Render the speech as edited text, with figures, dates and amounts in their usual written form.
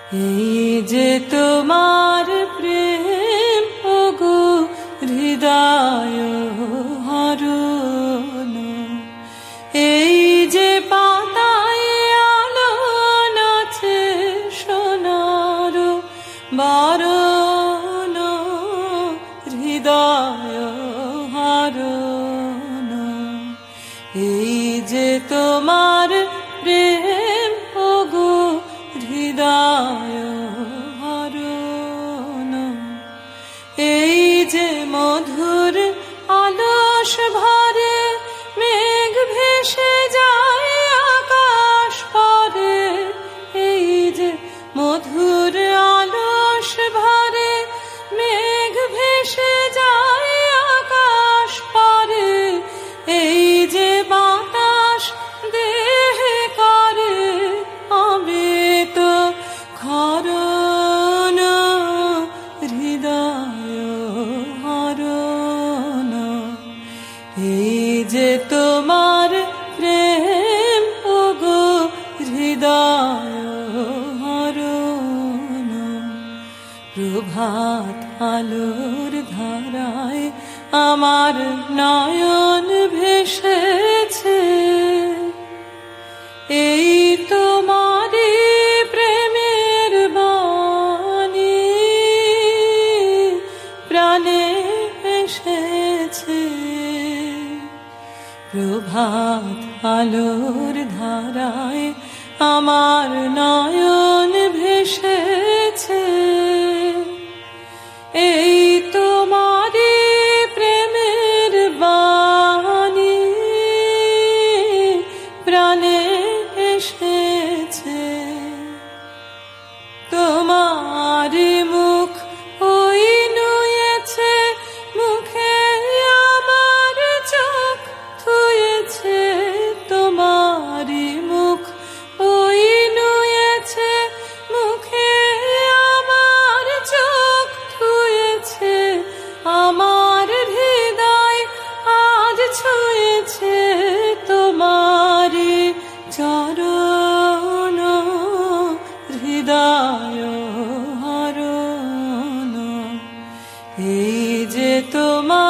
এই যে তোমার প্রেম ওগো হৃদয় হরণ, এই যে পাতায় আলো নাচে সোনার বরণ, হৃদয় হরণ। এই যে তোমার প্রেম ওগো হৃদয় হরণ, এই যে মধুর আলস ভরে মেঘ ভেসে যায় আকাশ পরে, এই যে মধুর আলস ভরে মেঘ ভেসে যায় আকাশ পরে, এই যে বাতাস দেহে করে অমৃত ক্ষরণ, হৃদয় হরণ। এই যে তোমার প্রেম ওগো হৃদয় হরণ। প্রভাত আলোর ধারায় আমার নয়ন ভেসেছে, এই তোমারি প্রেমের বাণী প্রাণে এসেছে। প্রভাত আলোর ধারায় আমার নয়ন ভেসেছে, এই তোমারি প্রেমের বাণী প্রাণে এসেছে। তোমারি মুখ ওই নুয়েছে, মুখে আমার চোখ ধুয়েছে। তোমারি মুখ ওই নুয়েছে, মুখে আমার চোখ ধুয়েছে। আমার হৃদয় আজ ছুঁয়েছে তোমারি চরণ, হৃদয় হরণ। এই যে তোমার